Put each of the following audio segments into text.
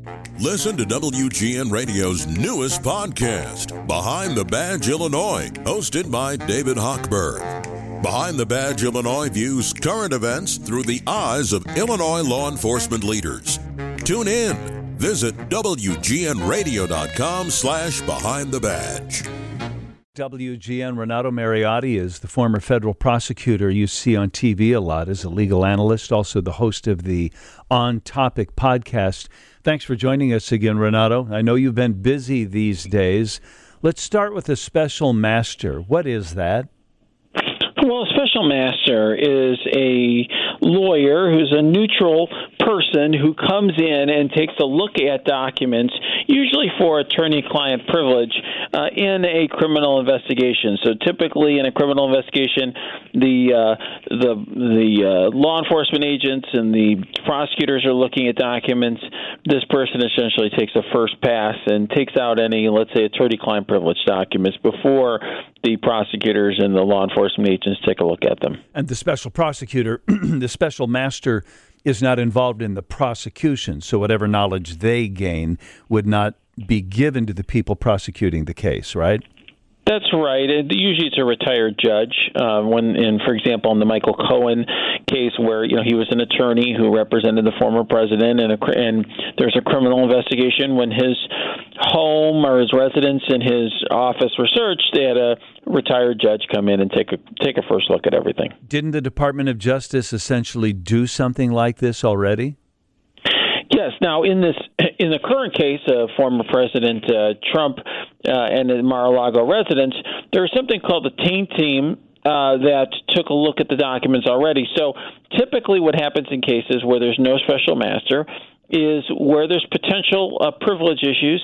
Listen to WGN Radio's newest podcast, Behind the Badge Illinois, hosted by David Hochberg. Behind the Badge Illinois views current events through the eyes of Illinois law enforcement leaders. Tune in. Visit WGNradio.com/Behind the Badge. WGN Renato Mariotti is the former federal prosecutor you see on TV a lot as a legal analyst, also the host of the On Topic podcast. Thanks for joining us again, Renato. I know you've been busy these days. Let's start with a special master. What is that? Well, a special master is a lawyer who's a neutral person who comes in and takes a look at documents, usually for attorney-client privilege, in a criminal investigation. So typically in a criminal investigation, the law enforcement agents and the prosecutors are looking at documents. This person essentially takes a first pass and takes out any, let's say, attorney-client privilege documents before the prosecutors and the law enforcement agents take a look at them. And the special prosecutor, the special master, is not involved in the prosecution, so whatever knowledge they gain would not be given to the people prosecuting the case, right? That's right. Usually it's a retired judge. For example, in the Michael Cohen case where, he was an attorney who represented the former president and there's a criminal investigation, when his home or his residence and his office were searched, they had a retired judge come in and take a first look at everything. Didn't the Department of Justice essentially do something like this already? Yes. Now, in the current case of former President Trump and the Mar-a-Lago residents, there was something called the taint team that took a look at the documents already. So typically what happens in cases where there's no special master is where there's potential privilege issues,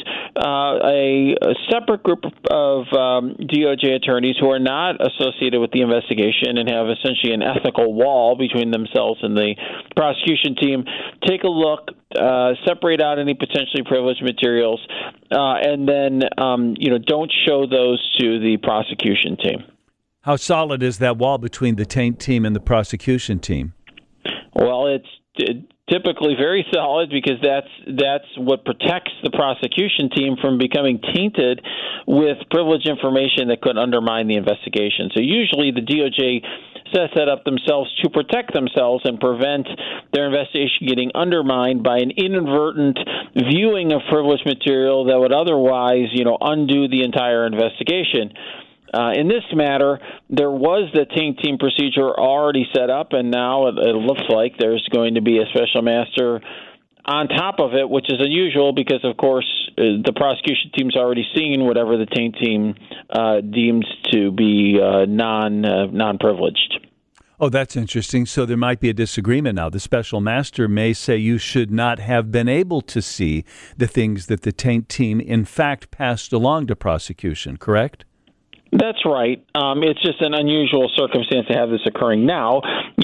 a separate group of DOJ attorneys who are not associated with the investigation and have essentially an ethical wall between themselves and the prosecution team take a look, separate out any potentially privileged materials, and then don't show those to the prosecution team. How solid is that wall between the taint team and the prosecution team? Well, it's typically very solid because that's what protects the prosecution team from becoming tainted with privileged information that could undermine the investigation. So usually the DOJ sets that up themselves to protect themselves and prevent their investigation getting undermined by an inadvertent viewing of privileged material that would otherwise, undo the entire investigation. In this matter, there was the taint team procedure already set up, and now it looks like there's going to be a special master on top of it, which is unusual because, of course, the prosecution team's already seen whatever the taint team deems to be non-privileged. Oh, that's interesting. So there might be a disagreement now. The special master may say you should not have been able to see the things that the taint team, in fact, passed along to prosecution, correct? That's right. It's just an unusual circumstance to have this occurring now.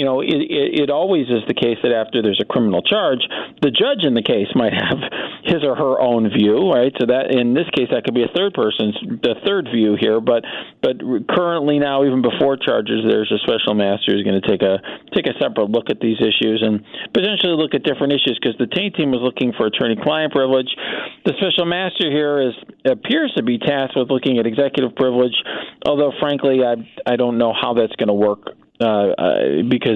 It always is the case that after there's a criminal charge, the judge in the case might have his or her own view, right? So that in this case, that could be the third view here. But currently now, even before charges, there's a special master who's going to take a separate look at these issues and potentially look at different issues because the taint team was looking for attorney-client privilege. The special master here appears to be tasked with looking at executive privilege. Although, frankly, I don't know how that's going to work because,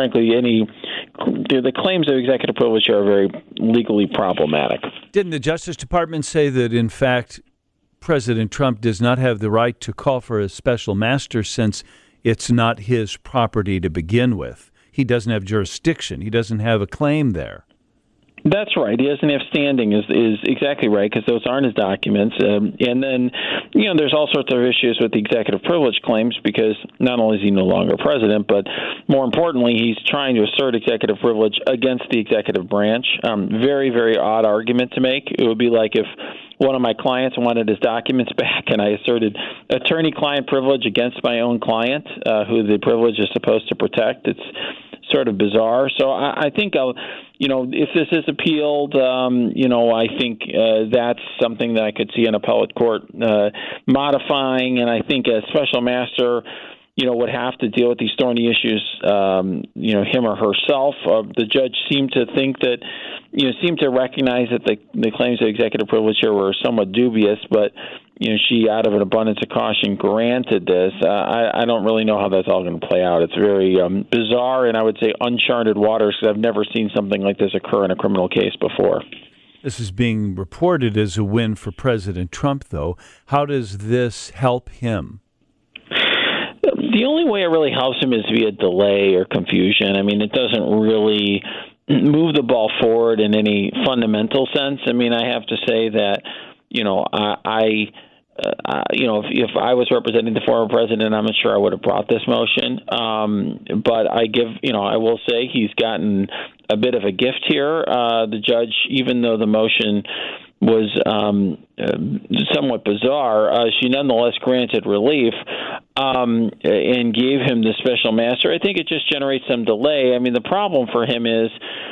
the claims of executive privilege are very legally problematic. Didn't the Justice Department say that, in fact, President Trump does not have the right to call for a special master since it's not his property to begin with? He doesn't have jurisdiction. He doesn't have a claim there. That's right. He doesn't have standing is exactly right because those aren't his documents. And then, there's all sorts of issues with the executive privilege claims because not only is he no longer president, but more importantly, he's trying to assert executive privilege against the executive branch. Very, very odd argument to make. It would be like if one of my clients wanted his documents back and I asserted attorney-client privilege against my own client, who the privilege is supposed to protect. It's sort of bizarre. So I think, if this is appealed, I think that's something that I could see an appellate court modifying. And I think a special master would have to deal with these thorny issues, him or herself. The judge seemed to think that, seemed to recognize that the claims of executive privilege here were somewhat dubious, but, she, out of an abundance of caution, granted this. I don't really know how that's all going to play out. It's very bizarre, and I would say uncharted waters, because I've never seen something like this occur in a criminal case before. This is being reported as a win for President Trump, though. How does this help him? The only way it really helps him is via delay or confusion. I mean, it doesn't really move the ball forward in any fundamental sense. I mean, I have to say that, if I was representing the former president, I'm not sure I would have brought this motion. But I will say he's gotten a bit of a gift here. The judge, even though the motion was somewhat bizarre, she nonetheless granted relief and gave him the special master. I think it just generates some delay. I mean, the problem for him is,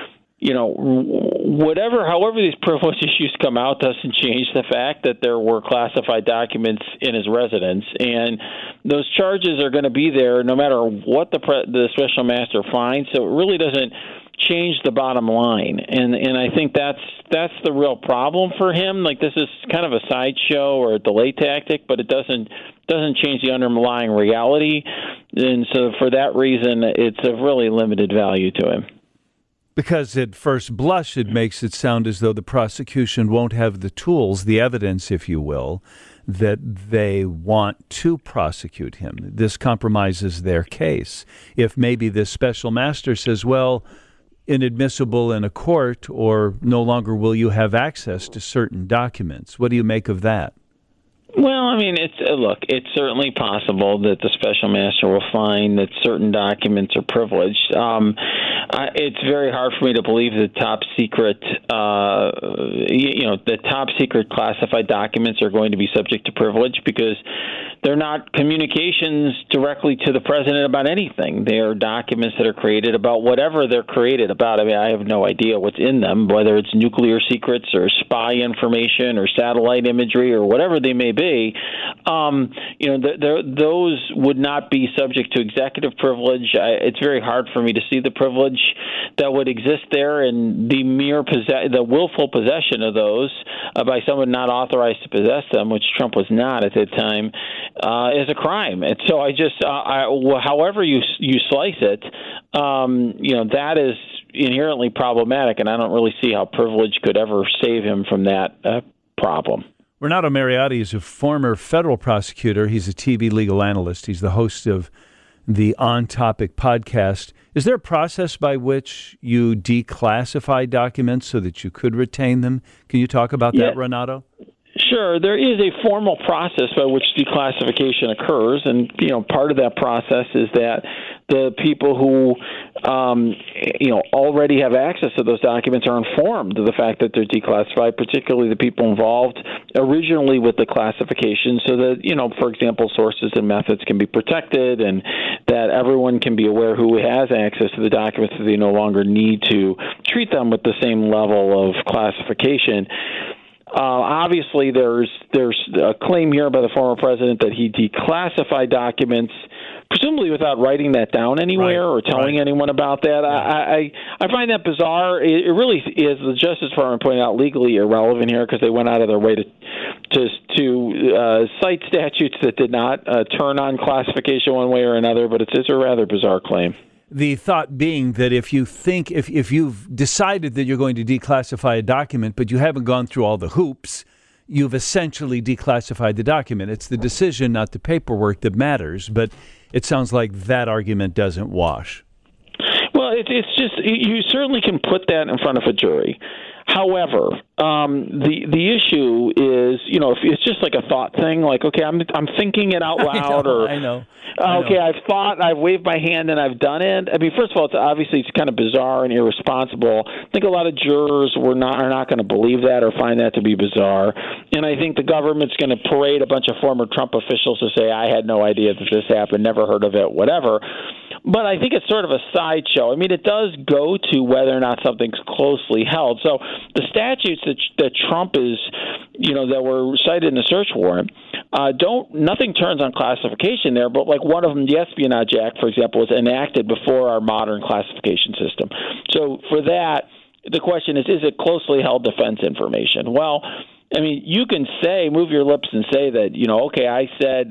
however these privilege issues come out doesn't change the fact that there were classified documents in his residence, and those charges are going to be there no matter what the special master finds. So it really doesn't change the bottom line, and I think that's the real problem for him. Like, this is kind of a sideshow or a delay tactic, but it doesn't change the underlying reality, and so for that reason, it's of really limited value to him. Because at first blush, it makes it sound as though the prosecution won't have the tools, the evidence, if you will, that they want to prosecute him. This compromises their case. If maybe this special master says, well, inadmissible in a court, or no longer will you have access to certain documents. What do you make of that? Well, I mean, it's certainly possible that the special master will find that certain documents are privileged. It's very hard for me to believe that top secret classified documents are going to be subject to privilege, because they're not communications directly to the president about anything. They are documents that are created about whatever they're created about. I mean, I have no idea what's in them, whether it's nuclear secrets or spy information or satellite imagery or whatever they may be. Those would not be subject to executive privilege. It's very hard for me to see the privilege that would exist there, and the the willful possession of those by someone not authorized to possess them, which Trump was not at that time, is a crime. And so however you slice it, that is inherently problematic, and I don't really see how privilege could ever save him from that problem. Renato Mariotti is a former federal prosecutor. He's a TV legal analyst. He's the host of the On Topic podcast. Is there a process by which you declassify documents so that you could retain them? Can you talk about that, Renato? Sure. There is a formal process by which declassification occurs, and part of that process is that the people who already have access to those documents are informed of the fact that they're declassified, particularly the people involved originally with the classification, so that, for example, sources and methods can be protected, and that everyone can be aware who has access to the documents, so they no longer need to treat them with the same level of classification. Obviously, there's a claim here by the former president that he declassified documents, presumably without writing that down anywhere or telling anyone about that. I find that bizarre. It really is, the Justice Department pointed out, legally irrelevant here, because they went out of their way to cite statutes that did not turn on classification one way or another, but it's a rather bizarre claim. The thought being that if you've decided that you're going to declassify a document, but you haven't gone through all the hoops, you've essentially declassified the document. It's the decision, not the paperwork, that matters. But it sounds like that argument doesn't wash. Well, it's just, you certainly can put that in front of a jury. However, the issue is, if it's just like a thought thing, like, okay, I'm thinking it out loud, I know. Okay, I've waved my hand and I've done it. I mean, first of all, it's kind of bizarre and irresponsible. I think a lot of jurors are not going to believe that or find that to be bizarre. And I think the government's going to parade a bunch of former Trump officials to say, I had no idea that this happened, never heard of it, whatever. But I think it's sort of a sideshow. I mean, it does go to whether or not something's closely held. So the statutes that Trump is, that were cited in the search warrant nothing turns on classification there, but like one of them, the Espionage Act, for example, was enacted before our modern classification system. So for that, the question is it closely held defense information? Well, I mean, you can move your lips and say that, okay, I said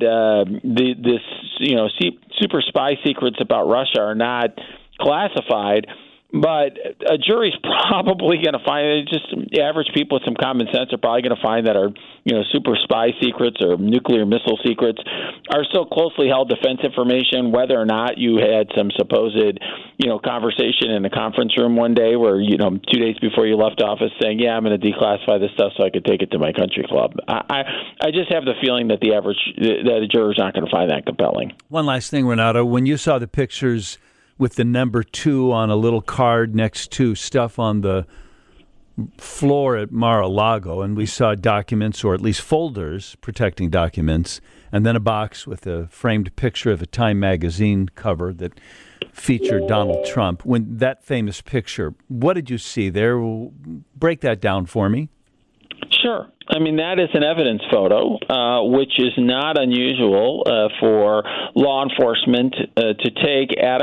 super spy secrets about Russia are not classified, but a jury's probably going to find, just average people with some common sense are probably going to find that our, super spy secrets or nuclear missile secrets are so closely held defense information, whether or not you had some supposed, conversation in a conference room one day where, 2 days before you left office saying, yeah, I'm going to declassify this stuff so I could take it to my country club. I just have the feeling that that a juror's not going to find that compelling. One last thing, Renato, when you saw the pictures with the number 2 on a little card next to stuff on the floor at Mar-a-Lago, and we saw documents, or at least folders protecting documents, and then a box with a framed picture of a Time magazine cover that featured Donald Trump. When that famous picture, what did you see there? Break that down for me. Sure. I mean, that is an evidence photo, which is not unusual for law enforcement to take at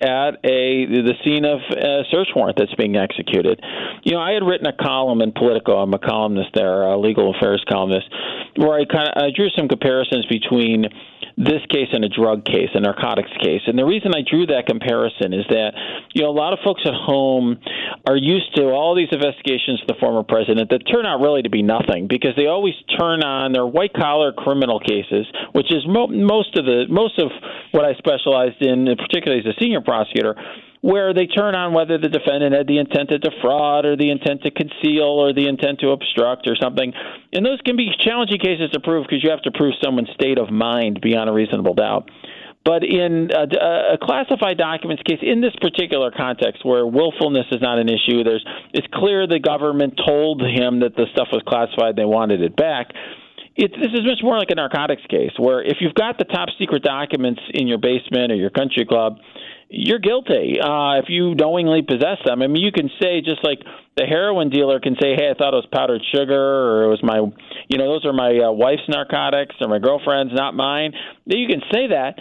the scene of a search warrant that's being executed. I had written a column in Politico. I'm a columnist there, a legal affairs columnist, where I drew some comparisons between this case and a drug case, a narcotics case. And the reason I drew that comparison is that, a lot of folks at home are used to all these investigations of the former president that turn out really to be nothing, because they always turn on their white-collar criminal cases, which is most of what I specialized in, particularly as a senior prosecutor, where they turn on whether the defendant had the intent to defraud or the intent to conceal or the intent to obstruct or something. And those can be challenging cases to prove because you have to prove someone's state of mind beyond a reasonable doubt. But in a classified documents case, in this particular context where willfulness is not an issue, it's clear the government told him that the stuff was classified and they wanted it back. This is much more like a narcotics case where if you've got the top secret documents in your basement or your country club, you're guilty if you knowingly possess them. I mean, you can say, just like the heroin dealer can say, hey, I thought it was powdered sugar, or it was my, those are my wife's narcotics or my girlfriend's, not mine. You can say that.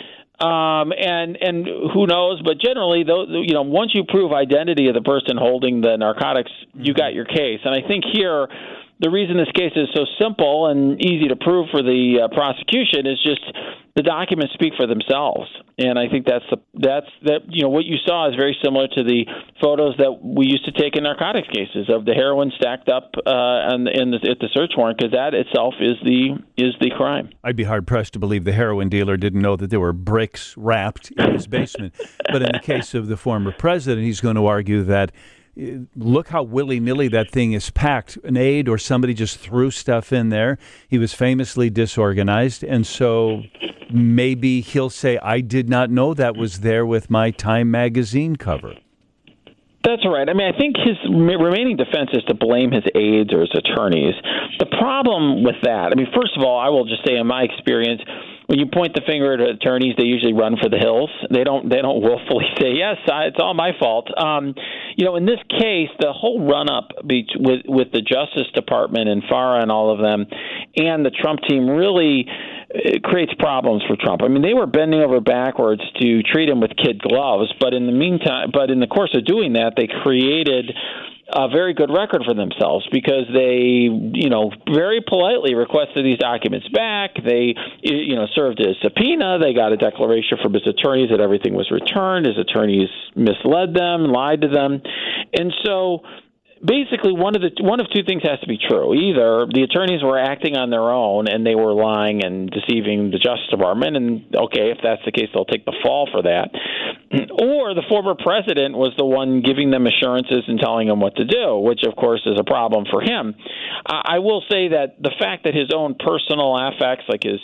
And who knows? But generally, once you prove identity of the person holding the narcotics, you got your case. And I think here, the reason this case is so simple and easy to prove for the prosecution is just the documents speak for themselves. And I think that's what you saw is very similar to the photos that we used to take in narcotics cases of the heroin stacked up at the search warrant, because that itself is the crime. I'd be hard pressed to believe the heroin dealer didn't know that there were bricks wrapped in his basement. But in the case of the former president, he's going to argue that look how willy-nilly that thing is packed. An aide or somebody just threw stuff in there. He was famously disorganized, and so maybe he'll say, I did not know that was there with my Time magazine cover. That's right. I mean, I think his remaining defense is to blame his aides or his attorneys. The problem with that, I mean, first of all, I will just say in my experience, when you point the finger at attorneys, they usually run for the hills. They don't willfully say, yes, it's all my fault. In this case, the whole run-up with the Justice Department and FARA and all of them and the Trump team really creates problems for Trump. I mean, they were bending over backwards to treat him with kid gloves, but in the course of doing that, they created a very good record for themselves because they, very politely requested these documents back. They, served a subpoena. They got a declaration from his attorneys that everything was returned. His attorneys misled them, lied to them. And so basically one of two things has to be true. Either the attorneys were acting on their own and they were lying and deceiving the Justice Department, and okay, if that's the case, they'll take the fall for that. Or the former president was the one giving them assurances and telling them what to do, which of course is a problem for him. I will say that the fact that his own personal affects, like his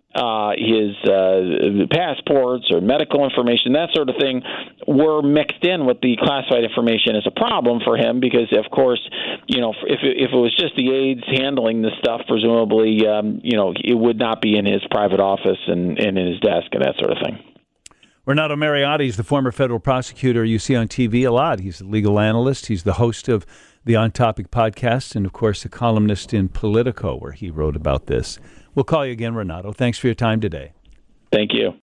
passports or medical information, that sort of thing, were mixed in with the classified information is a problem for him because, of course, if it was just the aides handling this stuff, presumably, it would not be in his private office and in his desk and that sort of thing. Renato Mariotti is the former federal prosecutor you see on TV a lot. He's a legal analyst. He's the host of the On Topic podcast and, of course, a columnist in Politico where he wrote about this. We'll call you again, Renato. Thanks for your time today. Thank you.